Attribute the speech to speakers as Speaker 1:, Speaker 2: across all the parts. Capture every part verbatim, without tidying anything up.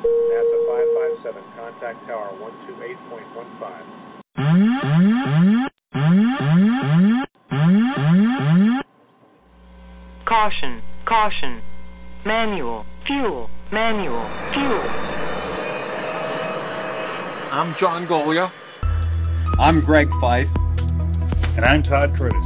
Speaker 1: NASA five five seven, contact tower one two eight point one five.
Speaker 2: Caution, caution. Manual, fuel, manual, fuel.
Speaker 3: I'm John Golia.
Speaker 4: I'm Greg Fife.
Speaker 5: And I'm Todd Curtis.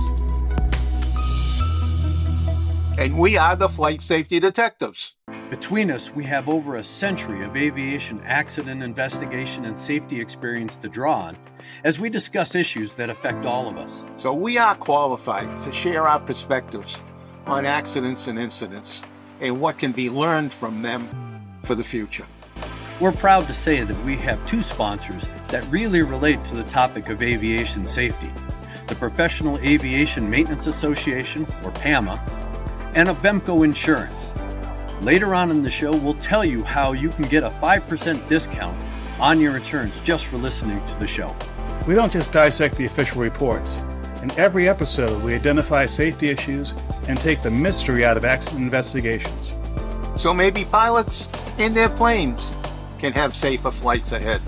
Speaker 3: And we are the Flight Safety Detectives.
Speaker 4: Between us, we have over a century of aviation accident investigation and safety experience to draw on as we discuss issues that affect all of us.
Speaker 3: So we are qualified to share our perspectives on accidents and incidents and what can be learned from them for the future.
Speaker 4: We're proud to say that we have two sponsors that really relate to the topic of aviation safety: the Professional Aviation Maintenance Association, or PAMA, and Avemco Insurance. Later on in the show, we'll tell you how you can get a five percent discount on your insurance just for listening to the show.
Speaker 5: We don't just dissect the official reports. In every episode, we identify safety issues and take the mystery out of accident investigations.
Speaker 3: So maybe pilots and their planes can have safer flights ahead.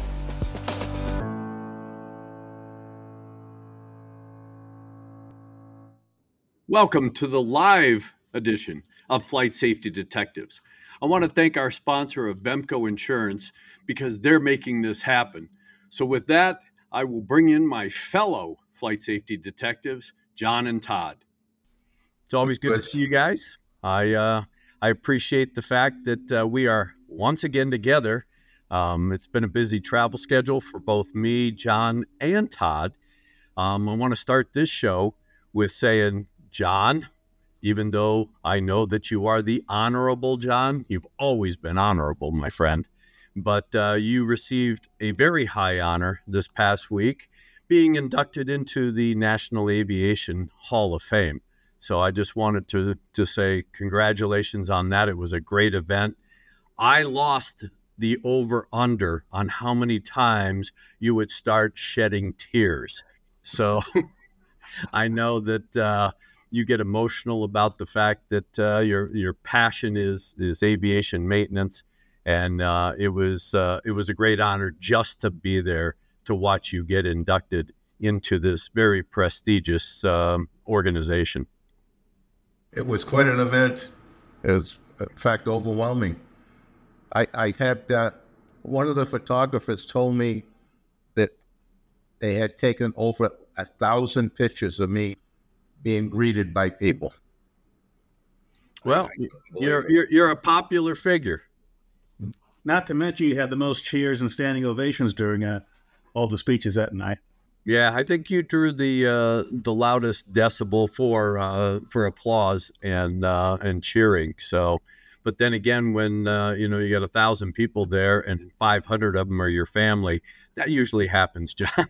Speaker 4: Welcome to the live edition of Flight Safety Detectives. I want to thank our sponsor, Avemco Insurance, because they're making this happen. So with that, I will bring in my fellow Flight Safety Detectives, John and Todd. It's always good, good. to see you guys. I uh, I appreciate the fact that uh, we are once again together. Um, it's been a busy travel schedule for both me, John, and Todd. Um, I want to start this show with saying, John, even though I know that you are the Honorable John, you've always been honorable, my friend, but uh, you received a very high honor this past week, being inducted into the National Aviation Hall of Fame. So I just wanted to, to say congratulations on that. It was a great event. I lost the over-under on how many times you would start shedding tears. So I know that uh, you get emotional about the fact that uh, your your passion is is aviation maintenance, and uh, it was uh, it was a great honor just to be there to watch you get inducted into this very prestigious um, organization.
Speaker 6: It was quite an event. It was, in fact, overwhelming. I, I had uh, one of the photographers told me that they had taken over a thousand pictures of me being greeted by people.
Speaker 4: Well, you're, you're you're a popular figure.
Speaker 5: Not to mention you had the most cheers and standing ovations during uh, all the speeches that night.
Speaker 4: Yeah, I think you drew the uh, the loudest decibel for uh, for applause and uh, and cheering. So, but then again, when uh, you know you got a thousand people there and five hundred of them are your family, that usually happens, John.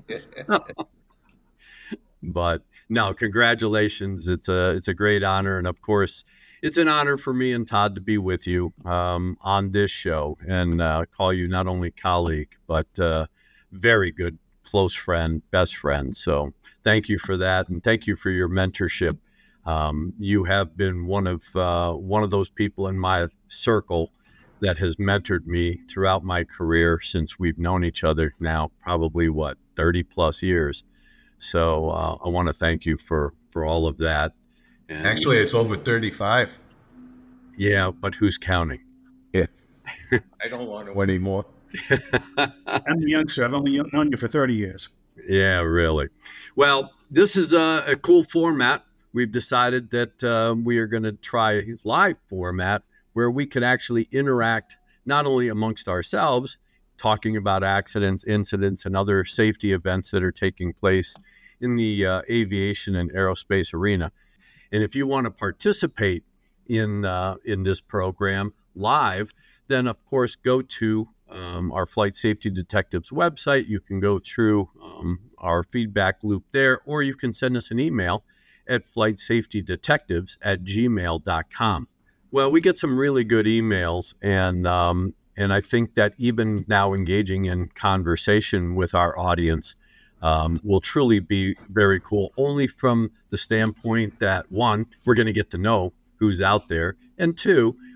Speaker 4: But no, congratulations! It's a it's a great honor, and of course, it's an honor for me and Todd to be with you um, on this show and uh, call you not only colleague but uh, very good close friend, best friend. So thank you for that, and thank you for your mentorship. Um, you have been one of uh, one of those people in my circle that has mentored me throughout my career since we've known each other now probably what thirty plus years. So uh, I want to thank you for, for all of that. And
Speaker 6: actually, it's over thirty-five.
Speaker 4: Yeah, but who's counting?
Speaker 6: Yeah, I don't want to anymore.
Speaker 5: I'm a youngster. I've only known you for thirty years.
Speaker 4: Yeah, really. Well, this is a, a cool format. We've decided that uh, we are going to try a live format where we can actually interact not only amongst ourselves, talking about accidents, incidents, and other safety events that are taking place in the uh, aviation and aerospace arena. And if you want to participate in uh, in this program live, then of course go to um, our Flight Safety Detectives website. You can go through um, our feedback loop there, or you can send us an email at flightsafetydetectives at gmail dot com. Well, we get some really good emails, and um, and I think that even now engaging in conversation with our audience um, will truly be very cool, only from the standpoint that, one, we're going to get to know who's out there, and two,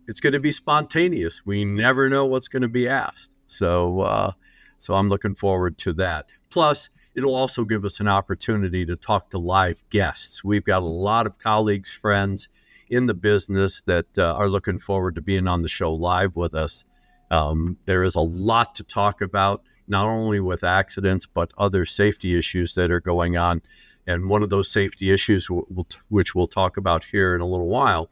Speaker 4: it's going to be spontaneous. We never know what's going to be asked. So, uh, so I'm looking forward to that. Plus, it'll also give us an opportunity to talk to live guests. We've got a lot of colleagues, friends in the business that uh, are looking forward to being on the show live with us. Um, there is a lot to talk about, not only with accidents, but other safety issues that are going on. And one of those safety issues, w- we'll t- which we'll talk about here in a little while,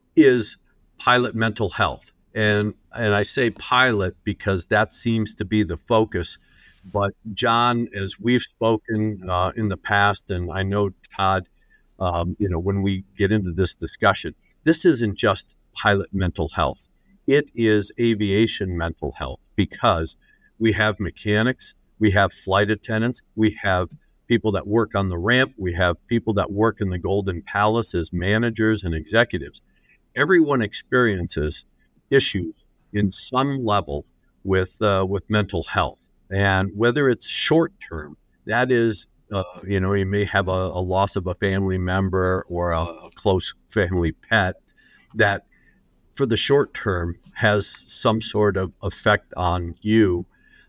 Speaker 4: is pilot mental health. And and I say pilot because that seems to be the focus. But John, as we've spoken uh, in the past, and I know Todd, um, you know, when we get into this discussion, this isn't just pilot mental health. It is aviation mental health, because we have mechanics, we have flight attendants, we have people that work on the ramp, we have people that work in the Golden Palace as managers and executives. Everyone experiences issues in some level with uh, with mental health. And whether it's short term, that is, uh, you know, you may have a, a loss of a family member or a, a close family pet that for the short term has some sort of effect on you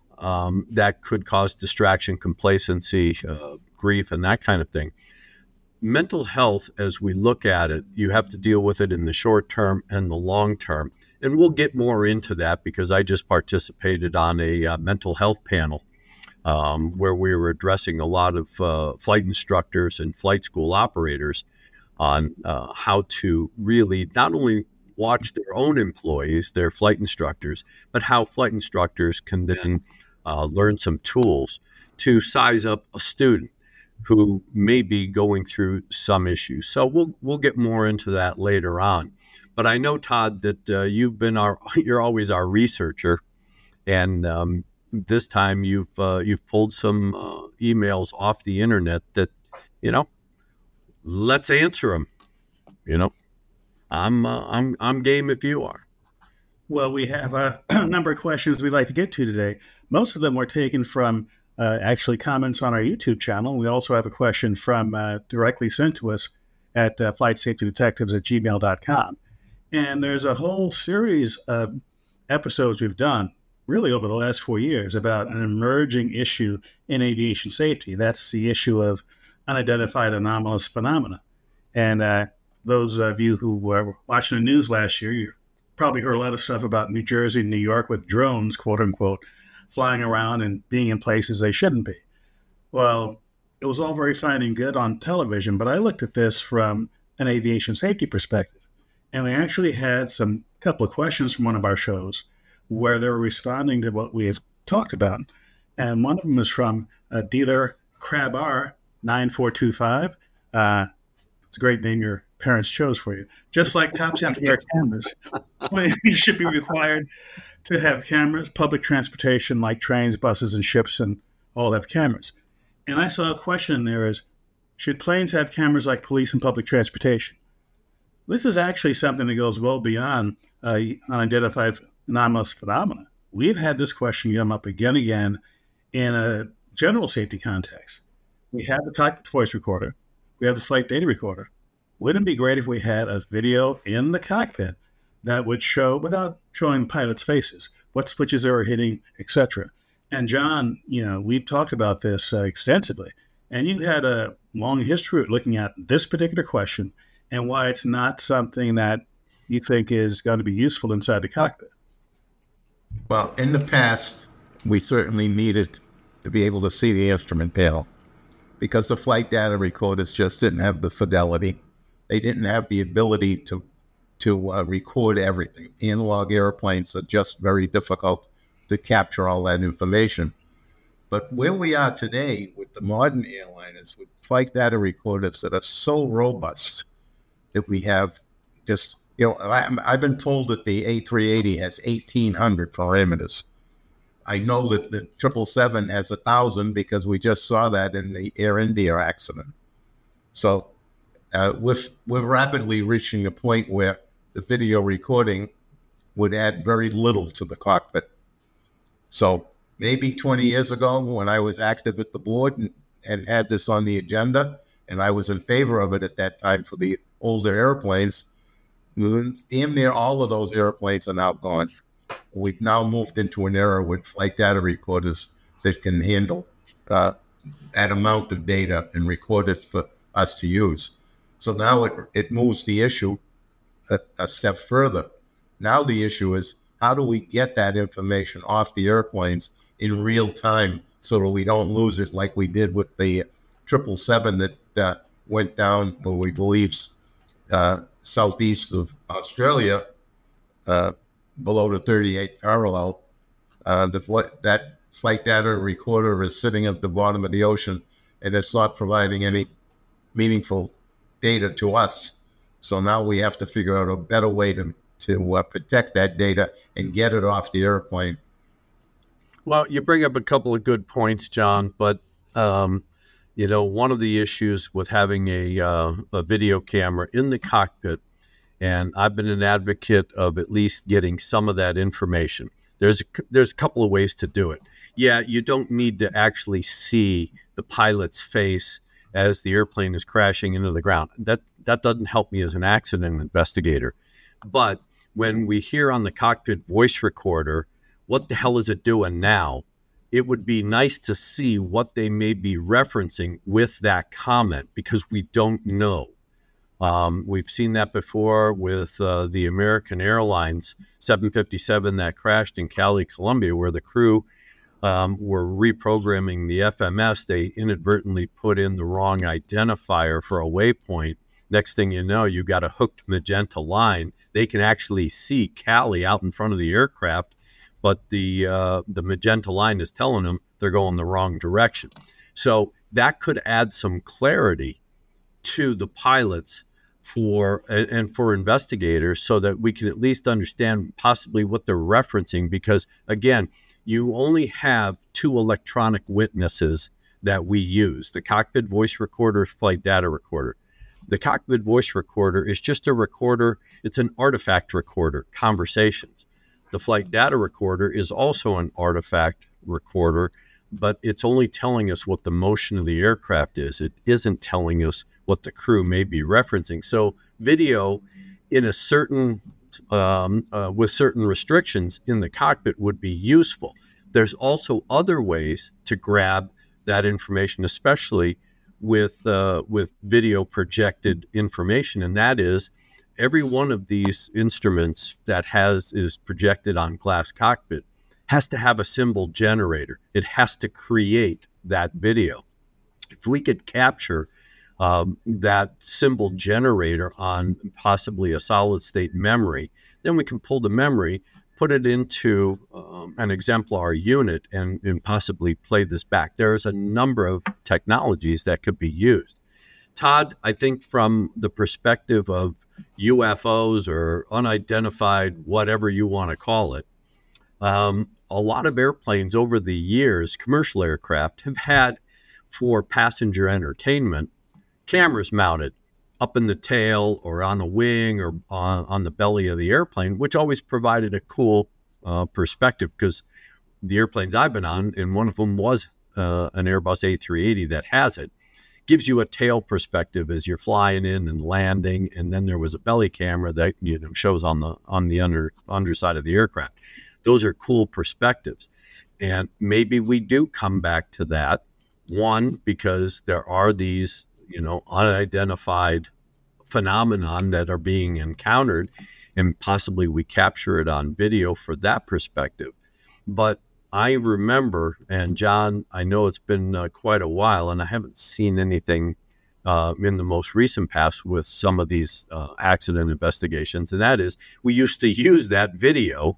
Speaker 4: um, that could cause distraction, complacency, uh, grief, and that kind of thing. Mental health, as we look at it, you have to deal with it in the short term and the long term. And we'll get more into that because I just participated on a uh, mental health panel um, where we were addressing a lot of uh, flight instructors and flight school operators on uh, how to really not only watch their own employees, their flight instructors, but how flight instructors can then uh, learn some tools to size up a student who may be going through some issues. So we'll we'll get more into that later on. But I know, Todd, that uh, you've been our you're always our researcher, and um, this time you've uh, you've pulled some uh, emails off the internet that, you know, let's answer them. You know, I'm uh, I'm I'm game if you are.
Speaker 5: Well, we have a number of questions we'd like to get to today. Most of them were taken from uh, actually comments on our YouTube channel. We also have a question from uh, directly sent to us at uh, flight safety detectives at gmail dot com. And there's a whole series of episodes we've done really over the last four years about an emerging issue in aviation safety. That's the issue of unidentified anomalous phenomena. And uh, those of you who were watching the news last year, you probably heard a lot of stuff about New Jersey and New York with drones, quote unquote, flying around and being in places they shouldn't be. Well, it was all very fine and good on television, but I looked at this from an aviation safety perspective. And we actually had some couple of questions from one of our shows where they were responding to what we have talked about. And one of them is from a dealer Crabar nine four two five. Uh, it's a great name your parents chose for you. Just like cops have to wear cameras, you should be required to have cameras. Public transportation like trains, buses, and ships and all have cameras. And I saw a question in there is, should planes have cameras like police and public transportation? This is actually something that goes well beyond uh, unidentified anomalous phenomena. We've had this question come up again and again in a general safety context. We have the cockpit voice recorder. We have the flight data recorder. Wouldn't it be great if we had a video in the cockpit that would show, without showing pilots' faces, what switches they were hitting, et cetera? And John, you know, we've talked about this uh, extensively, and you've had a long history of looking at this particular question and why it's not something that you think is going to be useful inside the cockpit.
Speaker 6: Well, in the past, we certainly needed to be able to see the instrument panel because the flight data recorders just didn't have the fidelity. They didn't have the ability to to uh, record everything. Analog airplanes are just very difficult to capture all that information. But where we are today with the modern airliners, with flight data recorders that are so robust that we have just, you know, I, I've been told that the A three eighty has eighteen hundred parameters. I know that the triple seven has one thousand because we just saw that in the Air India accident. So uh, we're, we're rapidly reaching a point where the video recording would add very little to the cockpit. So maybe twenty years ago when I was active at the board and, and had this on the agenda, and I was in favor of it at that time for the older airplanes, damn near all of those airplanes are now gone. We've now moved into an era with flight data recorders that can handle uh, that amount of data and record it for us to use. So now it, it moves the issue a, a step further. Now the issue is, how do we get that information off the airplanes in real time so that we don't lose it like we did with the triple seven that uh, went down, well, we believe, uh, southeast of Australia, uh, below the thirty-eighth parallel. Uh, the fl- that flight data recorder is sitting at the bottom of the ocean, and it's not providing any meaningful data to us. So now we have to figure out a better way to to uh, protect that data and get it off the airplane.
Speaker 4: Well, you bring up a couple of good points, John, but um, you know, one of the issues with having a uh, a video camera in the cockpit, and I've been an advocate of at least getting some of that information. There's a, there's a couple of ways to do it. Yeah, you don't need to actually see the pilot's face as the airplane is crashing into the ground. That that doesn't help me as an accident investigator. But when we hear on the cockpit voice recorder, what the hell is it doing now? It would be nice to see what they may be referencing with that comment, because we don't know. Um, we've seen that before with uh, the American Airlines seven fifty-seven that crashed in Cali, Colombia, where the crew um, were reprogramming the F M S. They inadvertently put in the wrong identifier for a waypoint. Next thing you know, you got a hooked magenta line. They can actually see Cali out in front of the aircraft, but the uh, the magenta line is telling them they're going the wrong direction. So that could add some clarity to the pilots for and for investigators, so that we can at least understand possibly what they're referencing. Because again, you only have two electronic witnesses that we use: the cockpit voice recorder, flight data recorder. The cockpit voice recorder is just a recorder. It's an artifact recorder, conversations. The flight data recorder is also an artifact recorder, but it's only telling us what the motion of the aircraft is. It isn't telling us what the crew may be referencing. So video in a certain, um, uh, with certain restrictions in the cockpit would be useful. There's also other ways to grab that information, especially with uh, with video projected information, and that is every one of these instruments that has is projected on glass cockpit has to have a symbol generator. It has to create that video. If we could capture um, that symbol generator on possibly a solid state memory, then we can pull the memory, put it into um, an exemplar unit, and, and possibly play this back. There's a number of technologies that could be used. Todd, I think from the perspective of U F Os or unidentified, whatever you want to call it, um, a lot of airplanes over the years, commercial aircraft, have had, for passenger entertainment, cameras mounted up in the tail or on the wing or on, on the belly of the airplane, which always provided a cool uh, perspective, because the airplanes I've been on, and one of them was uh, an Airbus A three eighty that has it, gives you a tail perspective as you're flying in and landing, and then there was a belly camera that, you know, shows on the on the under underside of the aircraft. Those are cool perspectives, and maybe we do come back to that. One, because there are these, you know, unidentified phenomenon that are being encountered, and possibly we capture it on video for that perspective. But I remember, and John, I know it's been uh, quite a while, and I haven't seen anything uh, in the most recent past with some of these uh, accident investigations, and that is we used to use that video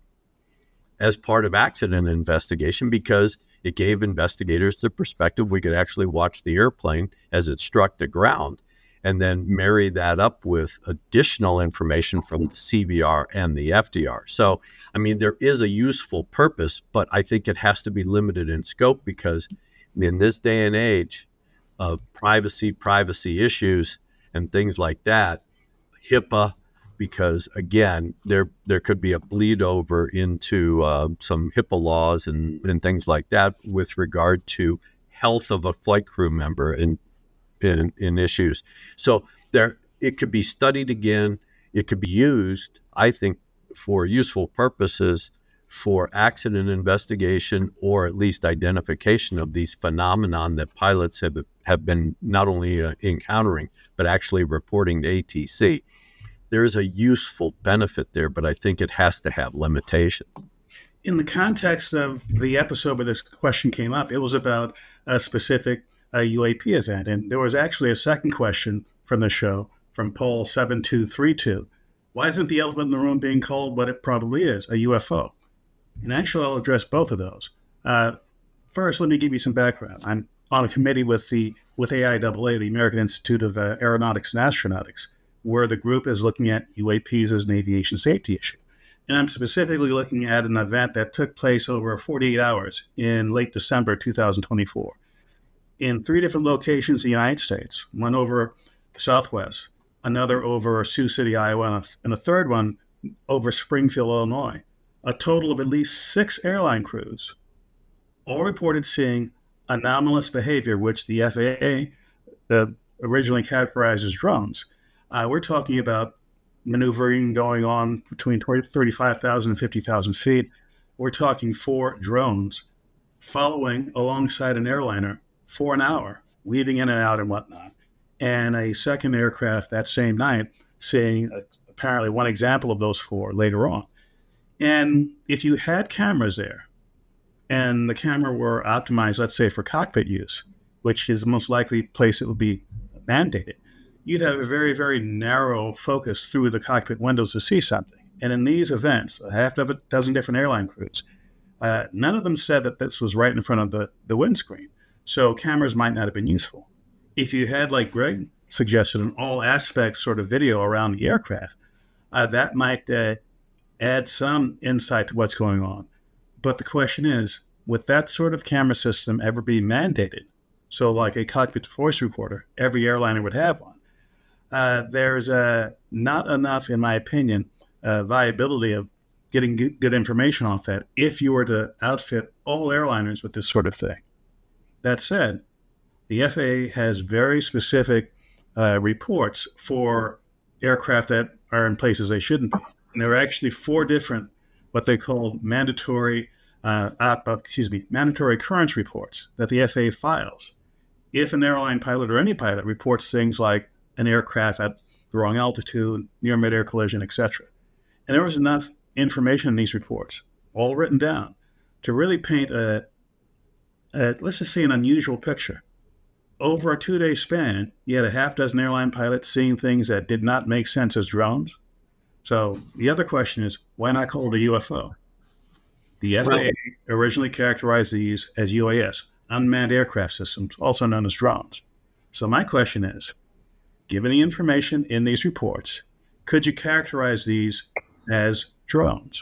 Speaker 4: as part of accident investigation because it gave investigators the perspective. We could actually watch the airplane as it struck the ground and then marry that up with additional information from the C V R and the F D R. So, I mean, there is a useful purpose, but I think it has to be limited in scope, because in this day and age of privacy, privacy issues and things like that, HIPAA, because again, there there could be a bleed over into uh, some HIPAA laws and, and things like that with regard to health of a flight crew member in in, in issues. So there, it could be studied again it could be used, I think, for useful purposes for accident investigation or at least identification of these phenomenon that pilots have have been not only uh, encountering, but actually reporting to A T C. There is a useful benefit there, but I think it has to have limitations.
Speaker 5: In the context of the episode where this question came up, it was about a specific uh, U A P event. And there was actually a second question from the show from poll seven two three two. Why isn't the elephant in the room being called what it probably is, a U F O? And actually, I'll address both of those. Uh, first, let me give you some background. I'm on a committee with the with A I A A, the American Institute of uh, Aeronautics and Astronautics, where the group is looking at U A Ps as an aviation safety issue. And I'm specifically looking at an event that took place over forty-eight hours in late December two thousand twenty-four in three different locations in the United States, one over the Southwest, another over Sioux City, Iowa, and a third one over Springfield, Illinois. A total of at least six airline crews all reported seeing anomalous behavior, which the F A A uh, originally categorized as drones. Uh, we're talking about maneuvering going on between thirty-five thousand and fifty thousand feet. We're talking four drones following alongside an airliner for an hour, weaving in and out and whatnot. And a second aircraft that same night seeing uh, apparently one example of those four later on. And if you had cameras there and the camera were optimized, let's say for cockpit use, which is the most likely place it would be mandated, you'd have a very, very narrow focus through the cockpit windows to see something. And in these events, a half of a dozen different airline crews, uh, none of them said that this was right in front of the, the windscreen. So cameras might not have been useful. If you had, like Greg suggested, an all aspects sort of video around the aircraft, uh, that might uh, add some insight to what's going on. But the question is, would that sort of camera system ever be mandated? So like a cockpit voice recorder, every airliner would have one. Uh, there's uh, not enough, in my opinion, uh, viability of getting g- good information off that if you were to outfit all airliners with this sort of thing. That said, the F A A has very specific uh, reports for aircraft that are in places they shouldn't be. And there are actually four different, what they call mandatory, uh, op, excuse me, mandatory occurrence reports that the F A A files. If an airline pilot or any pilot reports things like an aircraft at the wrong altitude, near mid-air collision, et cetera. And there was enough information in these reports, all written down, to really paint a, a let's just say, an unusual picture. Over a two-day span, you had a half dozen airline pilots seeing things that did not make sense as drones. So the other question is, why not call it a U F O? The F A A originally characterized these as U A S, unmanned aircraft systems, also known as drones. So my question is, given the information in these reports, could you characterize these as drones?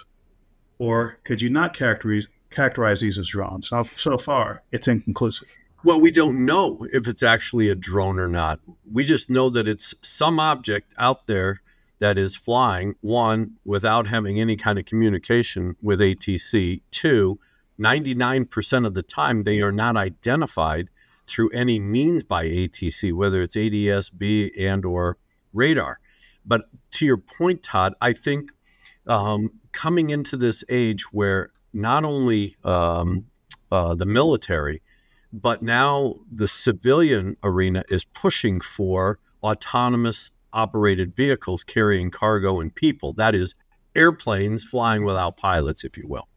Speaker 5: Or could you not characterize, characterize these as drones? So, so far, it's inconclusive.
Speaker 4: Well, we don't know if it's actually a drone or not. We just know that it's some object out there that is flying, one, without having any kind of communication with A T C. Two, ninety-nine percent of the time, they are not identified through any means by A T C, whether it's A D S B and or radar. But to your point, Todd, I think um, coming into this age where not only um, uh, the military, but now the civilian arena is pushing for autonomous operated vehicles carrying cargo and people. That is airplanes flying without pilots, if you will.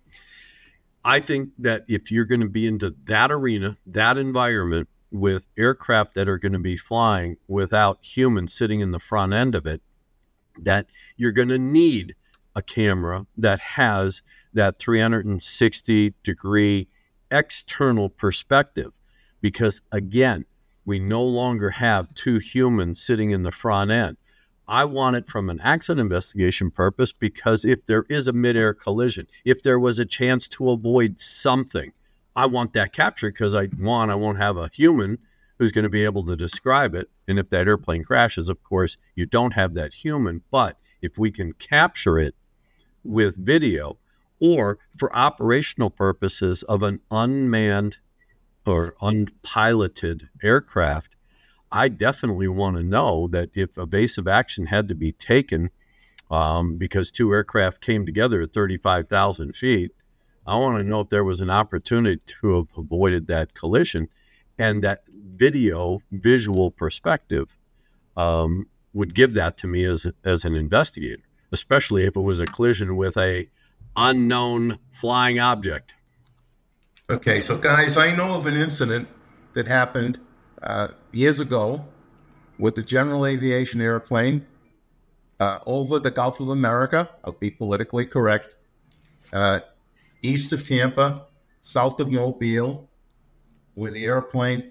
Speaker 4: I think that if you're going to be into that arena, that environment with aircraft that are going to be flying without humans sitting in the front end of it, that you're going to need a camera that has that three hundred sixty degree external perspective, because again, we no longer have two humans sitting in the front end. I want it from an accident investigation purpose, because if there is a midair collision, if there was a chance to avoid something, I want that captured, because I one, I won't have a human who's going to be able to describe it. And if that airplane crashes, of course, you don't have that human. But if we can capture it with video, or for operational purposes of an unmanned or unpiloted aircraft, I definitely want to know that if evasive action had to be taken um, because two aircraft came together at thirty-five thousand feet. I want to know if there was an opportunity to have avoided that collision, and that video visual perspective um, would give that to me as as an investigator, especially if it was a collision with a unknown flying object.
Speaker 6: Okay, so guys, I know of an incident that happened uh, years ago with the General Aviation airplane uh, over the Gulf of America. I'll be politically correct. Uh, east of Tampa, south of Mobile, where the airplane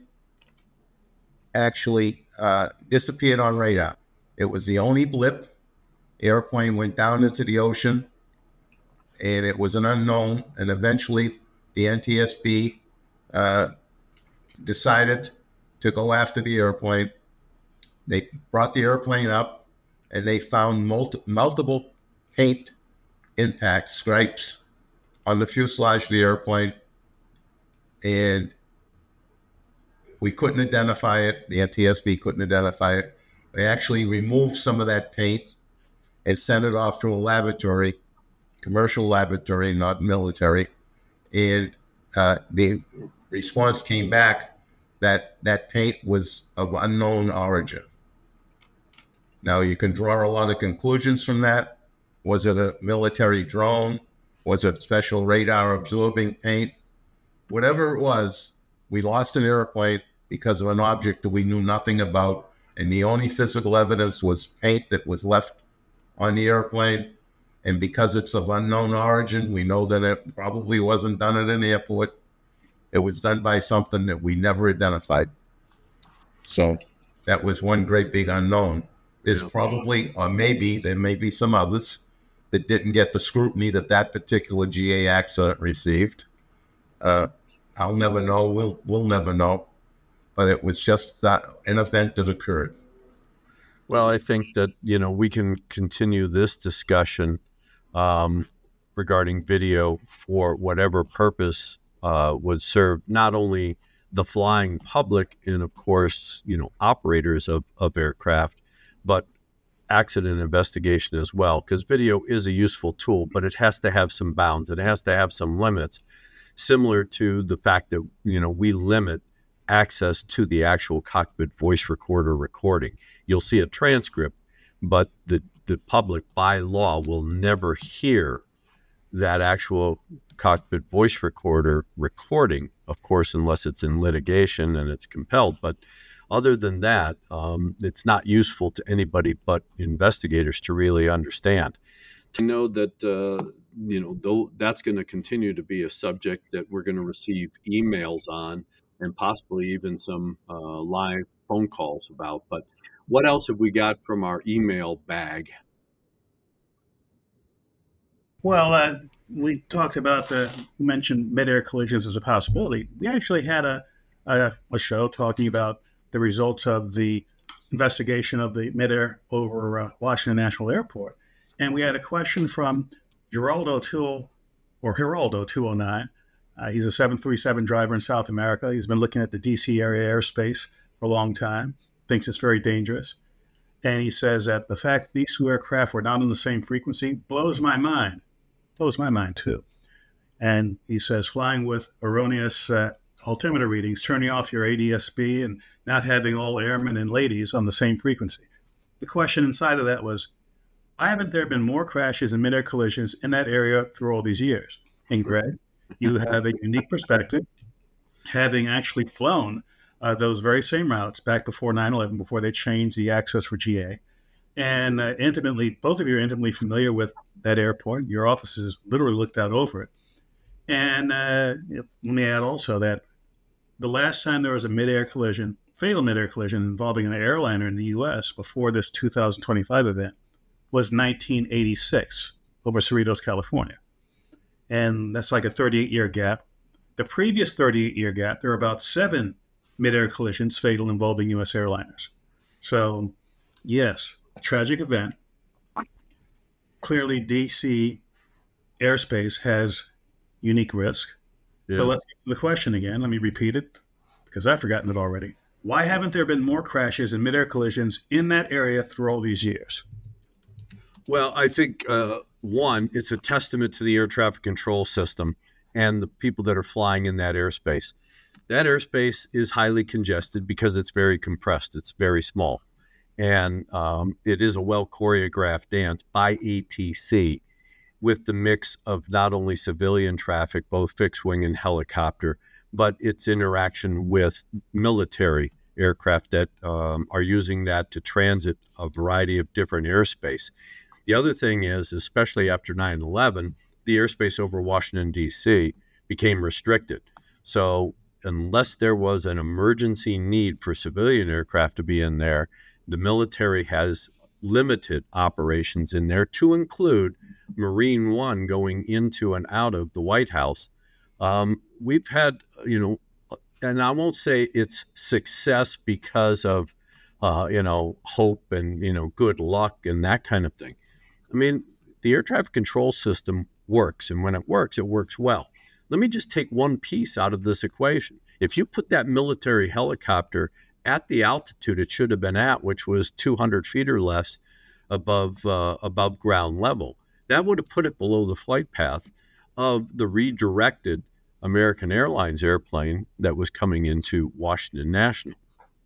Speaker 6: actually uh, disappeared on radar. It was the only blip. The airplane went down into the ocean, and it was an unknown. And eventually, the N T S B uh, decided to go after the airplane. They brought the airplane up, and they found multi- multiple paint impact stripes on the fuselage of the airplane, and we couldn't identify it. The N T S B couldn't identify it. They actually removed some of that paint and sent it off to a laboratory, commercial laboratory, not military. And uh, the response came back that that paint was of unknown origin. Now, you can draw a lot of conclusions from that. Was it a military drone? Was it special radar absorbing paint? Whatever it was, we lost an airplane because of an object that we knew nothing about, and the only physical evidence was paint that was left on the airplane. And because it's of unknown origin, we know that it probably wasn't done at an airport. It was done by something that we never identified. So that was one great big unknown. There's probably, or maybe, there may be some others that didn't get the scrutiny that that particular G A accident received. Uh, I'll never know. We'll we'll never know. But it was just that an event that occurred.
Speaker 4: Well, I think that, you know, we can continue this discussion um, regarding video for whatever purpose uh, would serve not only the flying public and, of course, you know, operators of, of aircraft, but accident investigation as well, because video is a useful tool, but it has to have some bounds. It has to have some limits, similar to the fact that, you know, we limit access to the actual cockpit voice recorder recording. You'll see a transcript, but the, the public by law will never hear that actual cockpit voice recorder recording, of course, unless it's in litigation and it's compelled. But other than that, um, it's not useful to anybody but investigators to really understand. To know that, uh, you know, though that's going to continue to be a subject that we're going to receive emails on and possibly even some uh, live phone calls about. But what else have we got from our email bag?
Speaker 5: Well, uh, we talked about the, you mentioned mid-air collisions as a possibility. We actually had a, a, a show talking about the results of the investigation of the mid-air over uh, Washington National Airport. And we had a question from Geraldo two, or Geraldo two oh nine. Uh, he's a seven thirty-seven driver in South America. He's been looking at the D C area airspace for a long time, thinks it's very dangerous. And he says that the fact these two aircraft were not on the same frequency blows my mind. Blows my mind, too. And he says flying with erroneous uh, altimeter readings, turning off your A D S B and not having all airmen and ladies on the same frequency. The question inside of that was, why haven't there been more crashes and mid-air collisions in that area through all these years? And Greg, you have a unique perspective, having actually flown uh, those very same routes back before nine eleven, before they changed the access for G A. And uh, intimately, both of you are intimately familiar with that airport. Your offices literally looked out over it. And uh, let me add also that the last time there was a mid-air collision, fatal mid-air collision involving an airliner in the U S before this two thousand twenty-five event was nineteen eighty-six over Cerritos, California. And that's like a thirty-eight year gap. The previous thirty-eight year gap, there were about seven mid-air collisions fatal involving U S airliners. So, yes, a tragic event. Clearly, D C airspace has unique risk.
Speaker 4: Yeah.
Speaker 5: But let's get to the question again. Let me repeat it because I've forgotten it already. Why haven't there been more crashes and mid-air collisions in that area through all these years?
Speaker 4: Well, I think, uh, one, it's a testament to the air traffic control system and the people that are flying in that airspace. That airspace is highly congested because it's very compressed. It's very small. And um, it is a well choreographed dance by A T C with the mix of not only civilian traffic, both fixed wing and helicopter, but its interaction with military aircraft that um, are using that to transit a variety of different airspace. The other thing is, especially after nine eleven, the airspace over Washington, D C became restricted. So unless there was an emergency need for civilian aircraft to be in there, the military has limited operations in there, to include Marine One going into and out of the White House. Um, we've had, you know, and I won't say it's success because of, uh, you know, hope and, you know, good luck and that kind of thing. I mean, the air traffic control system works, and when it works, it works well. Let me just take one piece out of this equation. If you put that military helicopter at the altitude it should have been at, which was two hundred feet or less above uh, above ground level, that would have put it below the flight path of the redirected American Airlines airplane that was coming into Washington National.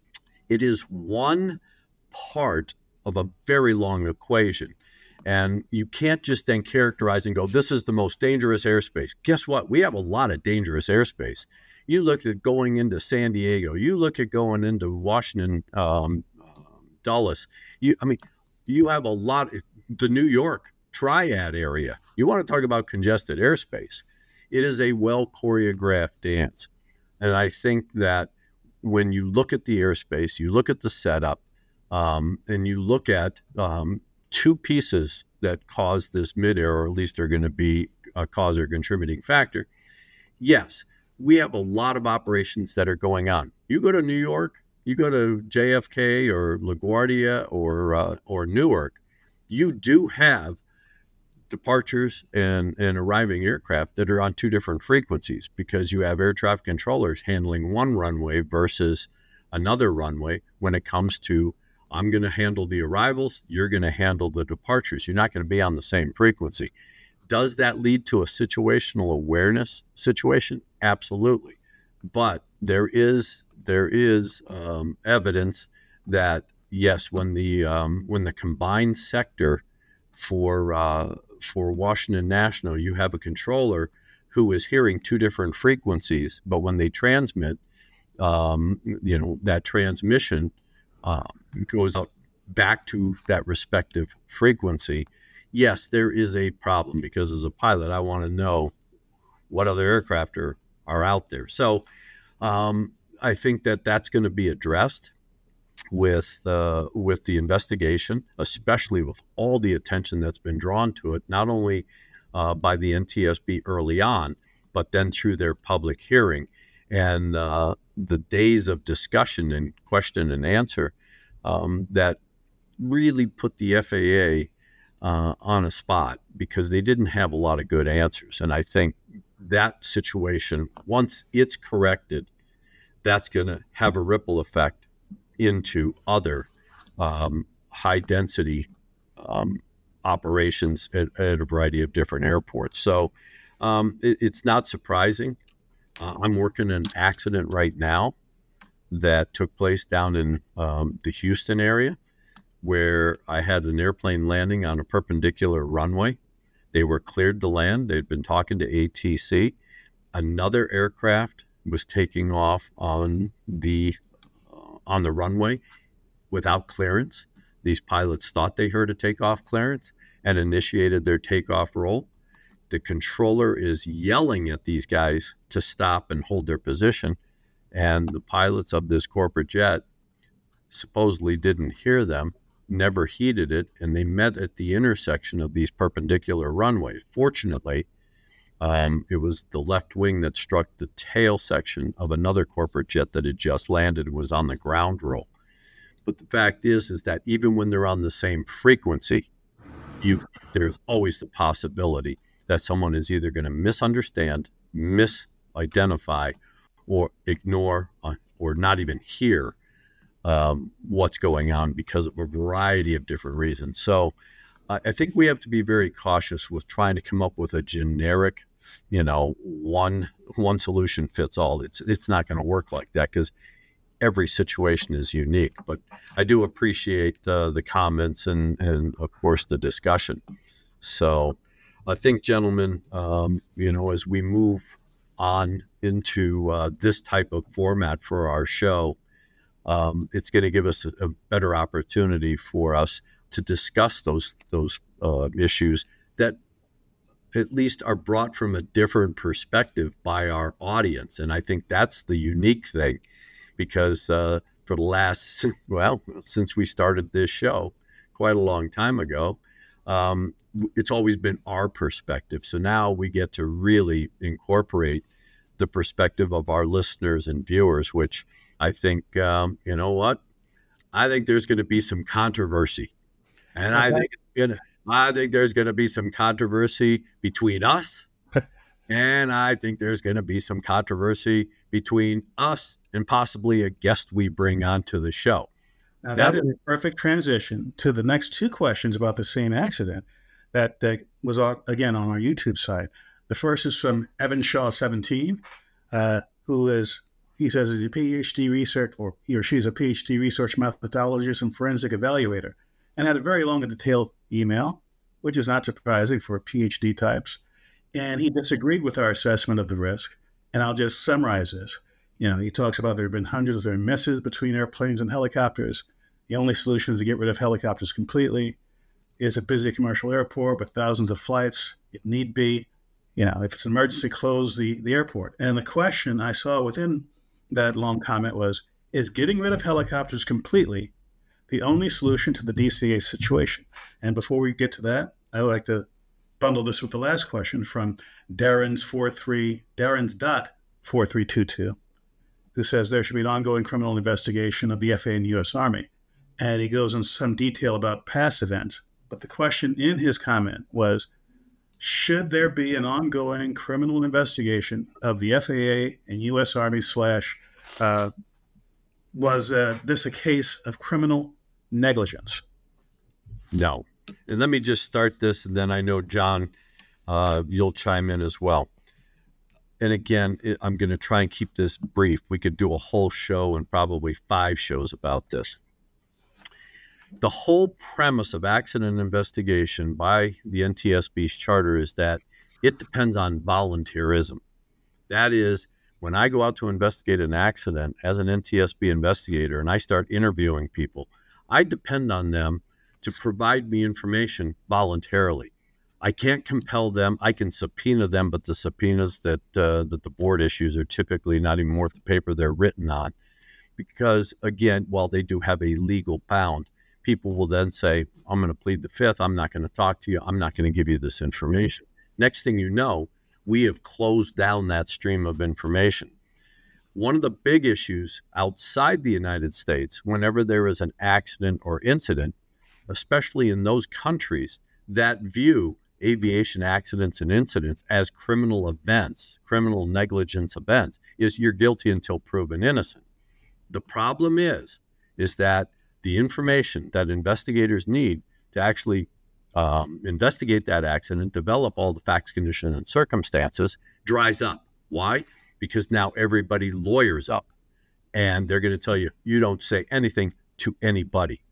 Speaker 4: It is one part of a very long equation. And you can't just then characterize and go, this is the most dangerous airspace. Guess what? We have a lot of dangerous airspace. You look at going into San Diego. You look at going into Washington, um, Dulles. You, I mean, you have a lot. The New York Triad area. You want to talk about congested airspace. It is a well choreographed dance. And I think that when you look at the airspace, you look at the setup, um, and you look at um, two pieces that cause this midair, or at least are going to be a cause or contributing factor. Yes, we have a lot of operations that are going on. You go to New York, you go to J F K or LaGuardia or uh, or Newark, you do have departures and, and arriving aircraft that are on two different frequencies, because you have air traffic controllers handling one runway versus another runway when it comes to, I'm going to handle the arrivals, you're going to handle the departures. You're not going to be on the same frequency. Does that lead to a situational awareness situation? Absolutely. But there is there is um, evidence that, yes, when the um, when the combined sector for uh, for Washington National, you have a controller who is hearing two different frequencies, but when they transmit, um, you know, that transmission uh, goes out back to that respective frequency. Yes, there is a problem, because as a pilot, I want to know what other aircraft are, are out there. So um, I think that that's going to be addressed with uh, with the investigation, especially with all the attention that's been drawn to it, not only uh, by the N T S B early on, but then through their public hearing and uh, the days of discussion and question and answer um, that really put the F A A uh, on a spot, because they didn't have a lot of good answers. And I think that situation, once it's corrected, that's going to have a ripple effect into other um, high-density um, operations at, at a variety of different airports. So um, it, it's not surprising. Uh, I'm working an accident right now that took place down in um, the Houston area, where I had an airplane landing on a perpendicular runway. They were cleared to land. They'd been talking to A T C. Another aircraft was taking off on the uh, on the runway without clearance. These pilots thought they heard a takeoff clearance and initiated their takeoff roll. The controller is yelling at these guys to stop and hold their position, and the pilots of this corporate jet supposedly didn't hear them, never heeded it, and they met at the intersection of these perpendicular runways. Fortunately, um, it was the left wing that struck the tail section of another corporate jet that had just landed and was on the ground roll. But the fact is, is that even when they're on the same frequency, you there's always the possibility that someone is either going to misunderstand, misidentify, or ignore, uh, or not even hear um, what's going on because of a variety of different reasons. So I I think we have to be very cautious with trying to come up with a generic, you know, one one solution fits all. It's it's not going to work like that because every situation is unique. But I do appreciate uh, the comments and and of course the discussion. So I think, gentlemen, um, you know, as we move on into uh, this type of format for our show, um, it's going to give us a, a better opportunity for us to discuss those those uh, issues that at least are brought from a different perspective by our audience. And I think that's the unique thing, because uh, for the last, well, since we started this show quite a long time ago, um, it's always been our perspective. So now we get to really incorporate the perspective of our listeners and viewers, which I think, um, you know what, I think there's going to be some controversy. And okay. I think you know, I think there's going to be some controversy between us, and I think there's going to be some controversy between us and possibly a guest we bring onto the show.
Speaker 5: Now that, that is a perfect transition to the next two questions about the same accident that uh, was, on, again, on our YouTube site. The first is from Evan Shaw seventeen, uh, who is, he says, is a PhD research, or he or she is a PhD research methodologist and forensic evaluator, and had a very long and detailed email, which is not surprising for PhD types. And he disagreed with our assessment of the risk. And I'll just summarize this. You know, he talks about there have been hundreds of misses between airplanes and helicopters. The only solution is to get rid of helicopters completely. It's a busy commercial airport with thousands of flights, if need be. You know, if it's an emergency, close the, the airport. And the question I saw within that long comment was, is getting rid of helicopters completely the only solution to the D C A situation? And before we get to that, I would like to bundle this with the last question from Darren's four three Darren's dot four three two two, who says there should be an ongoing criminal investigation of the F A A and U S Army. And he goes into some detail about past events. But the question in his comment was, should there be an ongoing criminal investigation of the F A A and U S Army slash, uh, was uh, this a case of criminal negligence?
Speaker 4: No. And let me just start this, and then I know, John, uh, you'll chime in as well. And again, it, I'm going to try and keep this brief. We could do a whole show and probably five shows about this. The whole premise of accident investigation by the N T S B's charter is that it depends on volunteerism. That is, when I go out to investigate an accident as an N T S B investigator and I start interviewing people, I depend on them to provide me information voluntarily. I can't compel them. I can subpoena them, but the subpoenas that uh, that the board issues are typically not even worth the paper they're written on. Because, again, while they do have a legal bound, people will then say, I'm going to plead the fifth. I'm not going to talk to you. I'm not going to give you this information. Next thing you know, we have closed down that stream of information. One of the big issues outside the United States, whenever there is an accident or incident, especially in those countries that view aviation accidents and incidents as criminal events, criminal negligence events, is you're guilty until proven innocent. The problem is, is that the information that investigators need to actually um, investigate that accident, develop all the facts, conditions, and circumstances, dries up. Why? Because now everybody lawyers up, and they're going to tell you, you don't say anything to anybody.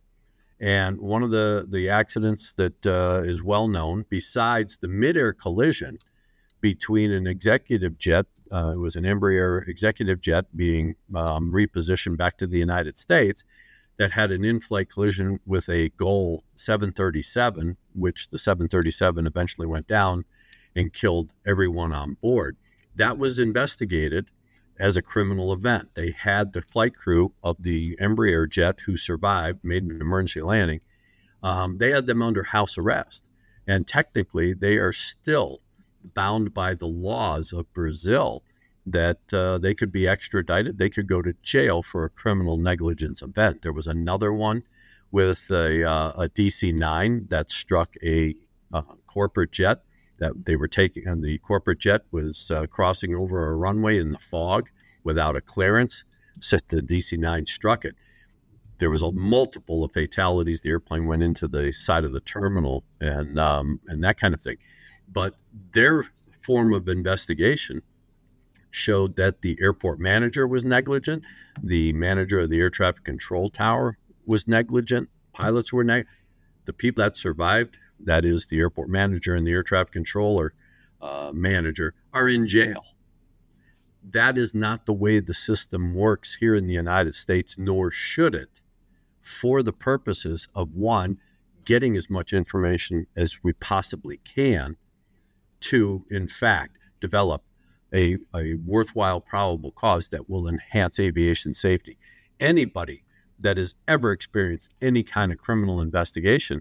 Speaker 4: And one of the, the accidents that uh, is well known, besides the midair collision between an executive jet, uh, it was an Embraer executive jet being um, repositioned back to the United States, that had an in-flight collision with a Gol seven thirty-seven, which the seven thirty-seven eventually went down and killed everyone on board. That was investigated as a criminal event. They had the flight crew of the Embraer jet who survived, made an emergency landing. Um, they had them under house arrest. And technically, they are still bound by the laws of Brazil that uh, they could be extradited. They could go to jail for a criminal negligence event. There was another one with a, uh, a D C nine that struck a uh, corporate jet that they were taking, and the corporate jet was uh, crossing over a runway in the fog without a clearance. So the D C nine struck it. there was a multiple of fatalities. The airplane went into the side of the terminal and um, and that kind of thing. But their form of investigation showed that the airport manager was negligent, the manager of the air traffic control tower was negligent, pilots were negligent. The people that survived, that is the airport manager and the air traffic controller uh, manager, are in jail. That is not the way the system works here in the United States, nor should it, for the purposes of, one, getting as much information as we possibly can to, in fact, develop a, a worthwhile probable cause that will enhance aviation safety. Anybody that has ever experienced any kind of criminal investigation,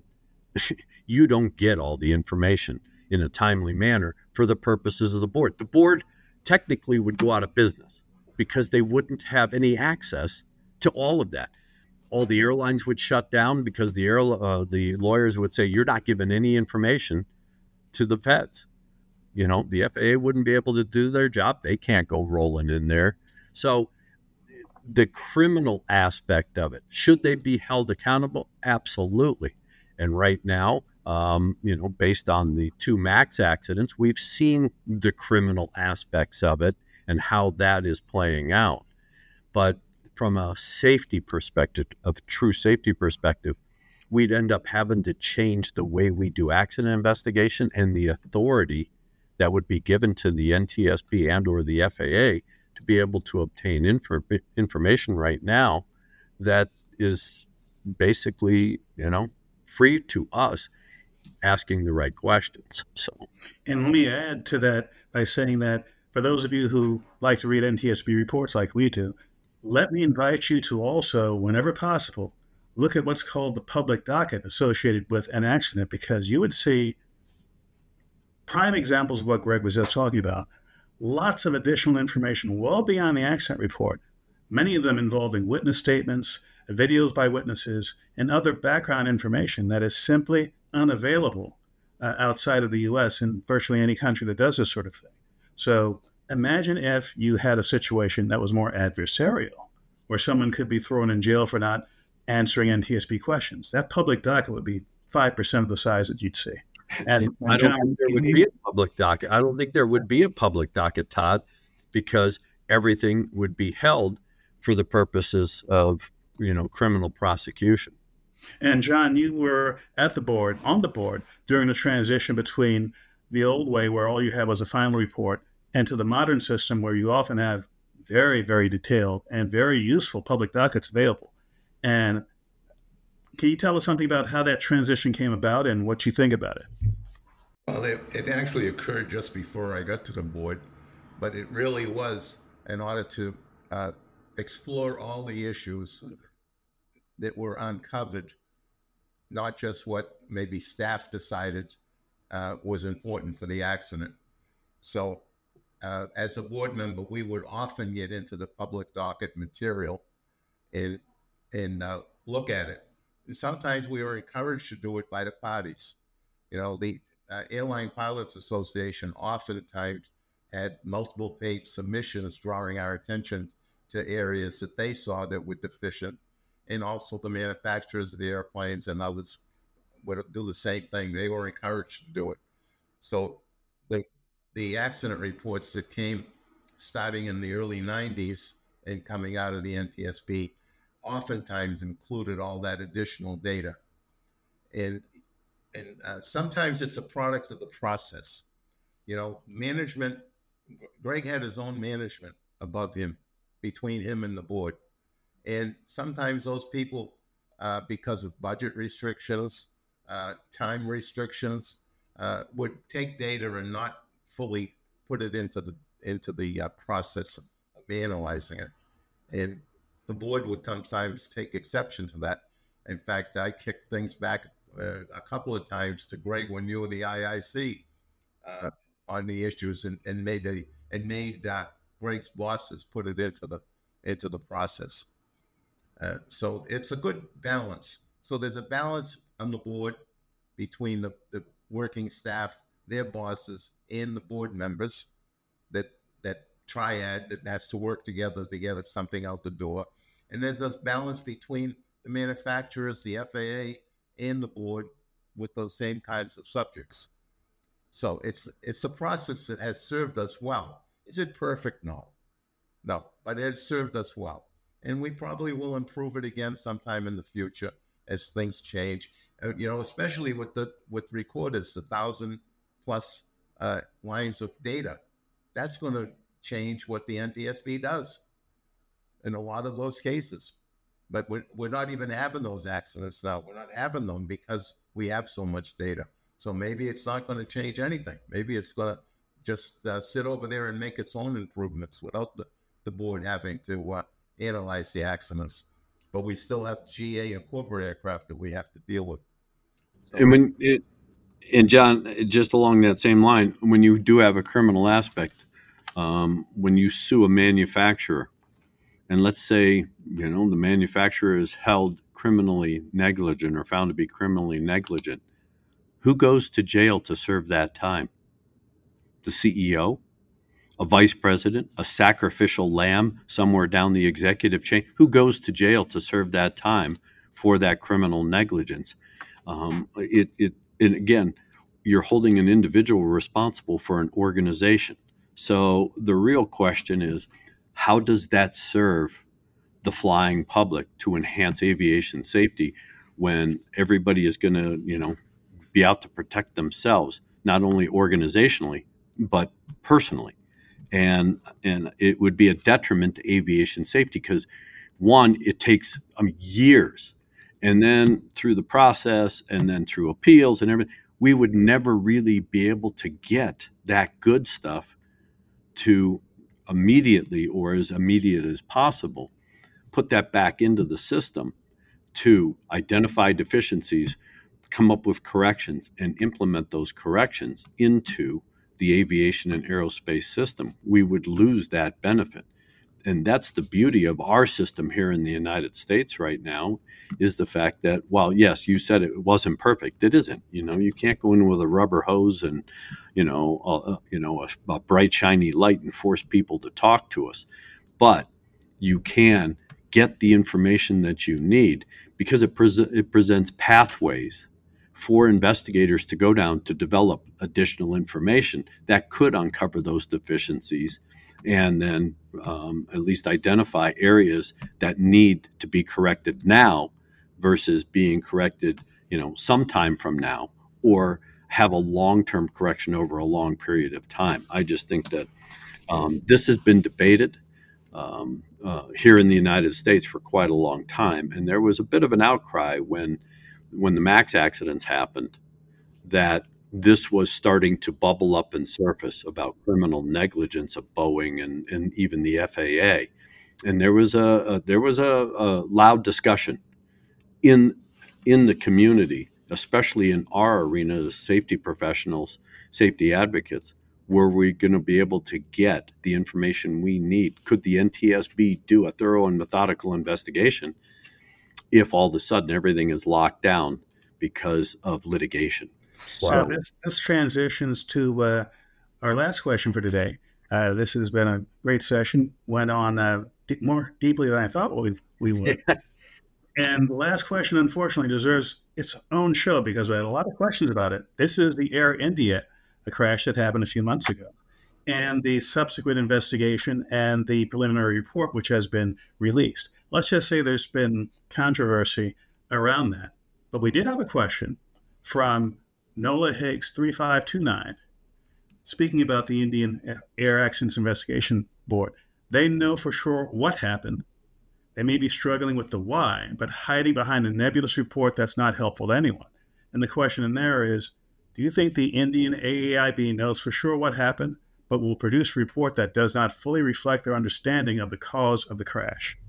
Speaker 4: you don't get all the information in a timely manner for the purposes of the board. The board technically would go out of business because they wouldn't have any access to all of that. All the airlines would shut down because the air, uh, the lawyers would say, you're not giving any information to the feds. You know, the F A A wouldn't be able to do their job. They can't go rolling in there. So the criminal aspect of it, should they be held accountable? Absolutely. And right now, um, you know, based on the two MAX accidents, we've seen the criminal aspects of it and how that is playing out. But from a safety perspective, of true safety perspective, we'd end up having to change the way we do accident investigation, and the authority that would be given to the N T S B and or the F A A to be able to obtain infor- information right now that is basically, you know, free to us asking the right questions. So,
Speaker 5: and let me add to that by saying that for those of you who like to read N T S B reports like we do, let me invite you to also, whenever possible, look at what's called the public docket associated with an accident, because you would see prime examples of what Greg was just talking about. Lots of additional information well beyond the accident report, many of them involving witness statements, videos by witnesses, and other background information that is simply unavailable uh, outside of the U S in virtually any country that does this sort of thing. So imagine if you had a situation that was more adversarial, where someone could be thrown in jail for not answering N T S B questions. That public docket would be five percent of the size that you'd see. And, and
Speaker 4: I don't
Speaker 5: John,
Speaker 4: think there would be a public docket. I don't think there would be a public docket, Todd, because everything would be held for the purposes of, you know, criminal prosecution.
Speaker 5: And John, you were at the board, on the board, during the transition between the old way where all you had was a final report and to the modern system where you often have very, very detailed and very useful public dockets available. And can you tell us something about how that transition came about and what you think about it?
Speaker 6: Well, it, it actually occurred just before I got to the board, but it really was in order to uh, explore all the issues that were uncovered, not just what maybe staff decided uh, was important for the accident. So uh, as a board member, we would often get into the public docket material and, and uh, look at it. And sometimes we were encouraged to do it by the parties. You know, the uh, Airline Pilots Association oftentimes had multiple page submissions drawing our attention to areas that they saw that were deficient. And also the manufacturers of the airplanes and others would do the same thing. They were encouraged to do it. So the, the accident reports that came starting in the early nineties and coming out of the N T S B oftentimes included all that additional data. And, and uh, sometimes it's a product of the process. You know, management, Greg had his own management above him, between him and the board. And sometimes those people, uh, because of budget restrictions, uh, time restrictions, uh, would take data and not fully put it into the into the uh, process of analyzing it. And the board would sometimes take exception to that. In fact, I kicked things back uh, a couple of times to Greg when you were the I I C uh, on the issues, and, and made a and made uh, Greg's bosses put it into the into the process. Uh, so it's a good balance. So there's a balance on the board between the, the working staff, their bosses, and the board members. That that triad that has to work together to get something out the door. And there's this balance between the manufacturers, the F A A, and the board with those same kinds of subjects. So it's it's a process that has served us well. Is it perfect? No. No, but it has served us well. And we probably will improve it again sometime in the future as things change. Uh, you know, especially with the with recorders, a thousand plus uh, lines of data. That's going to change what the N T S B does in a lot of those cases. But we're, we're not even having those accidents now. We're not having them because we have so much data. So maybe it's not going to change anything. Maybe it's going to just uh, sit over there and make its own improvements without the, the board having to uh, analyze the accidents. But we still have G A and corporate aircraft that we have to deal with. So,
Speaker 4: And when it, and John, just along that same line, when you do have a criminal aspect, um, when you sue a manufacturer, and let's say, you know, the manufacturer is held criminally negligent or found to be criminally negligent, who goes to jail to serve that time? The C E O? A vice president? A sacrificial lamb somewhere down the executive chain? Who goes to jail to serve that time for that criminal negligence? Um, it, it, and again, you're holding an individual responsible for an organization. So the real question is, how does that serve the flying public to enhance aviation safety when everybody is going to, you know, be out to protect themselves, not only organizationally, but personally? And and it would be a detriment to aviation safety because, one, it takes um, years. And then through the process and then through appeals and everything, we would never really be able to get that good stuff to immediately or as immediate as possible, put that back into the system to identify deficiencies, come up with corrections, and implement those corrections into the aviation and aerospace system. We would lose that benefit. And that's the beauty of our system here in the United States right now, is the fact that, while, yes, you said it wasn't perfect, it isn't. You know, you can't go in with a rubber hose and, you know, uh, you know, a, a bright, shiny light and force people to talk to us. But you can get the information that you need because it, pre- it presents pathways for investigators to go down to develop additional information that could uncover those deficiencies and then um, at least identify areas that need to be corrected now versus being corrected, you know, sometime from now, or have a long-term correction over a long period of time. I just think that um, this has been debated um, uh, here in the United States for quite a long time, and there was a bit of an outcry when when the MAX accidents happened that this was starting to bubble up and surface about criminal negligence of Boeing and, and even the F A A. And there was a, a there was a, a loud discussion in in the community, especially in our arena as safety professionals, safety advocates. Were we going to be able to get the information we need? Could the N T S B do a thorough and methodical investigation if all of a sudden everything is locked down because of litigation?
Speaker 5: So
Speaker 4: So,
Speaker 5: this, this transitions to uh, our last question for today. Uh, this has been a great session. Went on uh, d- more deeply than I thought we, we would. And the last question, unfortunately, deserves its own show because we had a lot of questions about it. This is the Air India, a crash that happened a few months ago, and the subsequent investigation and the preliminary report, which has been released. Let's just say there's been controversy around that. But we did have a question from Nola Higgs three five two nine, speaking about the Indian Air Accidents Investigation Board. They know for sure what happened. They may be struggling with the why, but hiding behind a nebulous report that's not helpful to anyone. And the question in there is, do you think the Indian A A I B knows for sure what happened, but will produce a report that does not fully reflect their understanding of the cause of the crash?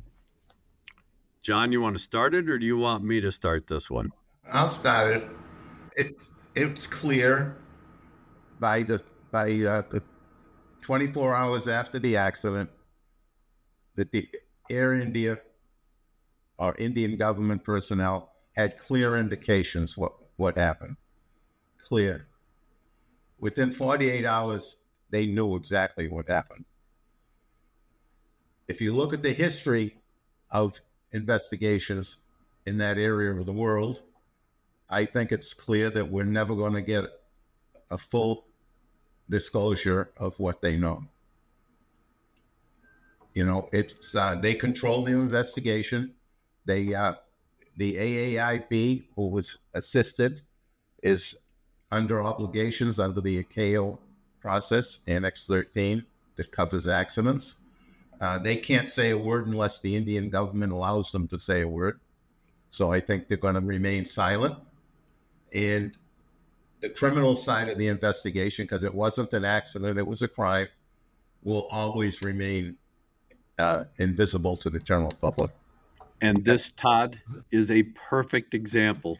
Speaker 4: John, you want to start it, or do you want me to start this one?
Speaker 6: I'll start it. It it's clear by the by uh, the twenty-four hours after the accident that the Air India or Indian government personnel had clear indications what what happened. Clear. Within forty-eight hours, they knew exactly what happened. If you look at the history of investigations in that area of the world, I think it's clear that we're never going to get a full disclosure of what they know. You know, it's uh, they control the investigation. They uh, the A A I B, who was assisted, is under obligations under the I C A O process, Annex thirteen, that covers accidents. Uh, they can't say a word unless the Indian government allows them to say a word. So I think they're going to remain silent. And the criminal side of the investigation, because it wasn't an accident, it was a crime, will always remain uh, invisible to the general public.
Speaker 4: And this, Todd, is a perfect example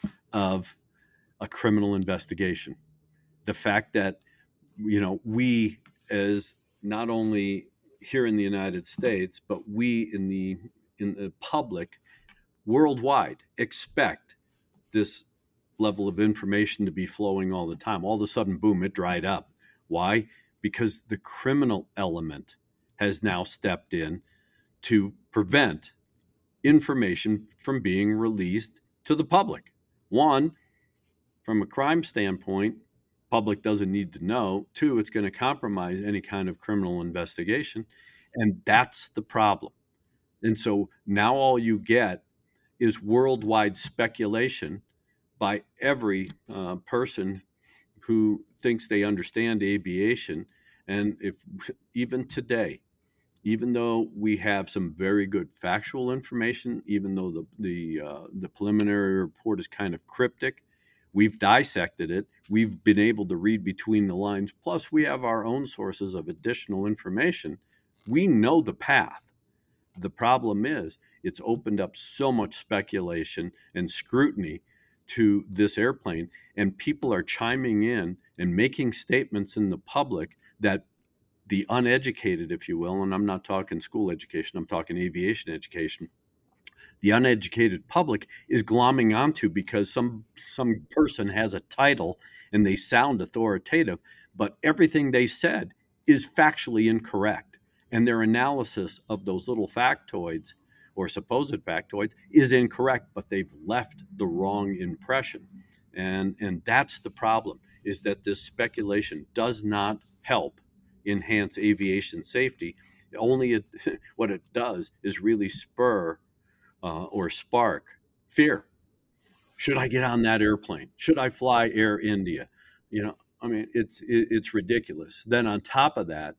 Speaker 4: of a criminal investigation. The fact that, you know, we as not only here in the United States, but we in the in the public worldwide expect this level of information to be flowing all the time. All of a sudden, boom, it dried up. Why? Because the criminal element has now stepped in to prevent information from being released to the public. One, from a crime standpoint, public doesn't need to know. Two, it's going to compromise any kind of criminal investigation. And that's the problem. And so now all you get is worldwide speculation by every uh, person who thinks they understand aviation. And if even today, even though we have some very good factual information, even though the the, uh, the preliminary report is kind of cryptic, we've dissected it. We've been able to read between the lines. Plus, we have our own sources of additional information. We know the path. The problem is it's opened up so much speculation and scrutiny to this airplane, and people are chiming in and making statements in the public that the uneducated, if you will, and I'm not talking school education, I'm talking aviation education, the uneducated public is glomming onto because some some person has a title and they sound authoritative, but everything they said is factually incorrect. And their analysis of those little factoids or supposed factoids is incorrect, but they've left the wrong impression. And, and that's the problem, is that this speculation does not help enhance aviation safety. Only it, what it does is really spur uh, or spark fear. Should I get on that airplane? Should I fly Air India? You know, I mean, it's it, it's ridiculous. Then on top of that,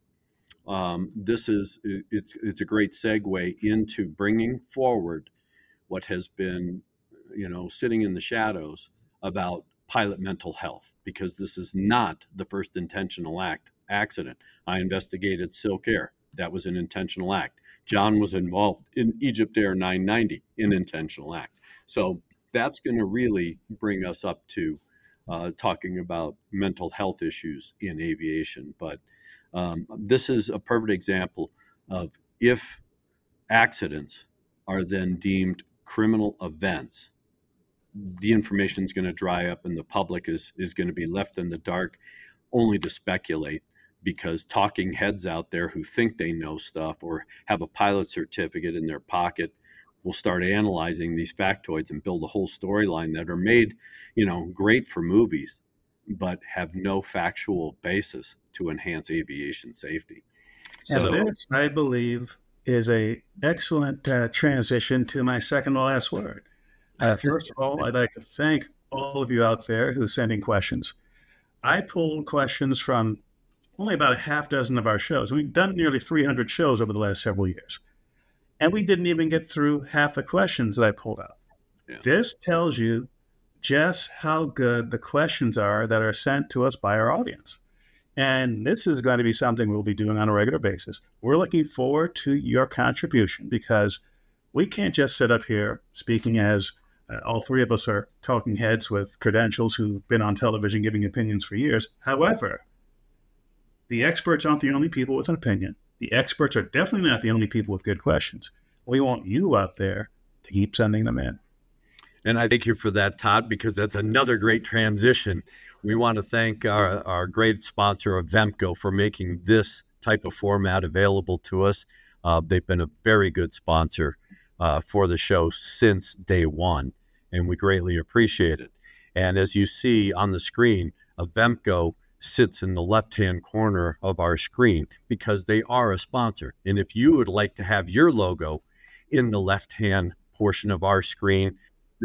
Speaker 4: um, this is it's it's a great segue into bringing forward what has been, you know, sitting in the shadows about pilot mental health, because this is not the first intentional act accident. I investigated Silk Air. That was an intentional act. John was involved in Egypt Air nine ninety, an intentional act. So that's going to really bring us up to uh, talking about mental health issues in aviation. But um, this is a perfect example of if accidents are then deemed criminal events, the information is going to dry up and the public is, is going to be left in the dark only to speculate, because talking heads out there who think they know stuff or have a pilot certificate in their pocket will start analyzing these factoids and build a whole storyline that are made, you know, great for movies, but have no factual basis to enhance aviation safety.
Speaker 5: And
Speaker 4: So,
Speaker 5: this, I believe, is a excellent uh, transition to my second to last word. Uh, first of all, I'd like to thank all of you out there who send in questions. I pulled questions from only about a half dozen of our shows. We've done nearly three hundred shows over the last several years. And we didn't even get through half the questions that I pulled out.
Speaker 4: Yeah.
Speaker 5: This tells you just how good the questions are that are sent to us by our audience. And this is going to be something we'll be doing on a regular basis. We're looking forward to your contribution, because we can't just sit up here speaking as uh, all three of us are talking heads with credentials who've been on television giving opinions for years. However, the experts aren't the only people with an opinion. The experts are definitely not the only people with good questions. We want you out there to keep sending them in.
Speaker 4: and I thank you for that, Todd, because that's another great transition. We want to thank our, our great sponsor of Vemco for making this type of format available to us. Uh, they've been a very good sponsor uh, for the show since day one, and we greatly appreciate it. And as you see on the screen, Avemco sits in the left-hand corner of our screen because they are a sponsor. And if you would like to have your logo in the left-hand portion of our screen,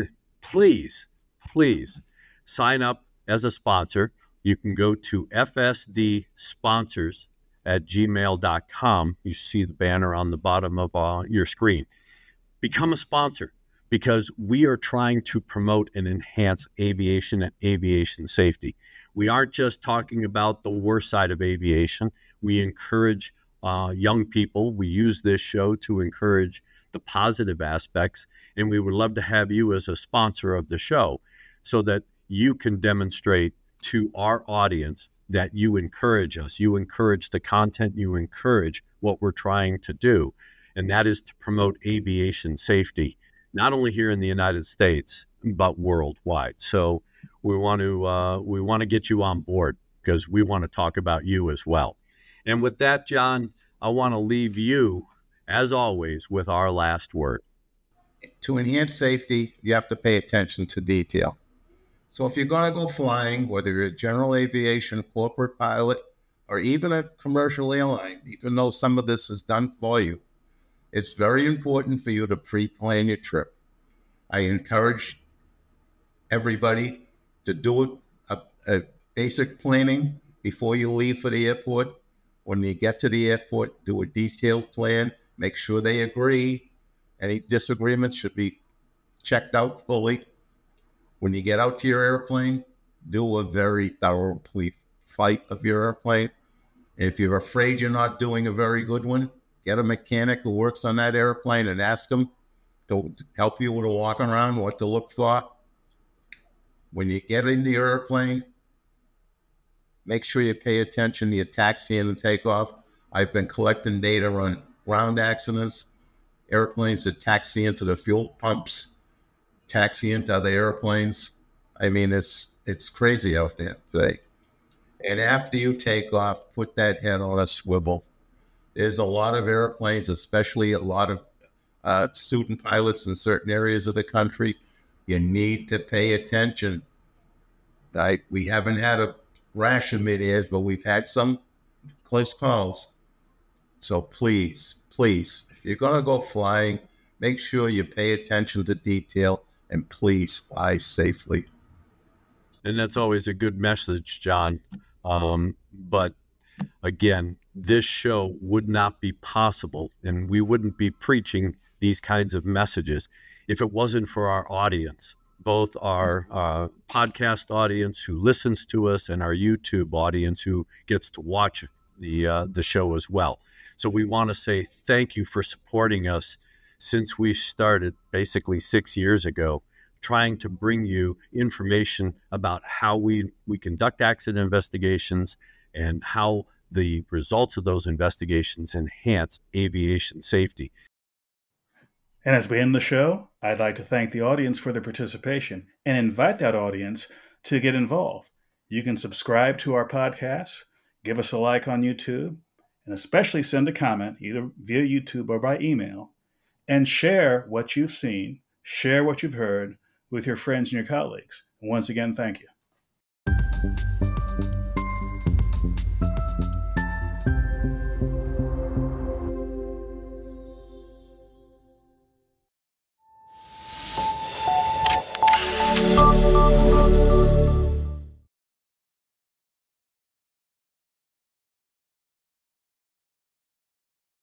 Speaker 4: please, please sign up as a sponsor. You can go to f s d sponsors at gmail dot com. You see the banner on the bottom of uh, your screen. Become a sponsor because we are trying to promote and enhance aviation and aviation safety. We aren't just talking about the worst side of aviation. We encourage uh, young people. We use this show to encourage the positive aspects, and we would love to have you as a sponsor of the show so that you can demonstrate to our audience that you encourage us, you encourage the content, you encourage what we're trying to do, and that is to promote aviation safety, not only here in the United States, but worldwide. So we want to uh, we want to get you on board because we want to talk about you as well. And with that, John, I want to leave you, as always, with our last word.
Speaker 6: To enhance safety, you have to pay attention to detail. So if you're going to go flying, whether you're a general aviation, corporate pilot, or even a commercial airline, even though some of this is done for you, it's very important for you to pre-plan your trip. I encourage everybody to do a, a basic planning before you leave for the airport. When you get to the airport, do a detailed plan. Make sure they agree. Any disagreements should be checked out fully. When you get out to your airplane, do a very thorough flight of your airplane. If you're afraid you're not doing a very good one, get a mechanic who works on that airplane and ask them to help you with a walk around, what to look for. When you get into your airplane, make sure you pay attention to your taxi and takeoff. I've been collecting data on ground accidents, airplanes that taxi into the fuel pumps, taxi into other airplanes. I mean, it's it's crazy out there today. And after you take off, put that head on a swivel. There's a lot of airplanes, especially a lot of uh, student pilots in certain areas of the country. You need to pay attention. Right? We haven't had a rash of mid-airs, but we've had some close calls. So please, please, if you're going to go flying, make sure you pay attention to detail and please fly safely.
Speaker 4: And that's always a good message, John. Um, but again, this show would not be possible and we wouldn't be preaching these kinds of messages if it wasn't for our audience, both our uh, podcast audience who listens to us and our YouTube audience who gets to watch the uh, the show as well. So we want to say thank you for supporting us since we started basically six years ago, trying to bring you information about how we, we conduct accident investigations and how the results of those investigations enhance aviation safety.
Speaker 5: And as we end the show, I'd like to thank the audience for their participation and invite that audience to get involved. You can subscribe to our podcast, give us a like on YouTube, and especially send a comment either via YouTube or by email, and share what you've seen, share what you've heard with your friends and your colleagues. And once again, thank you.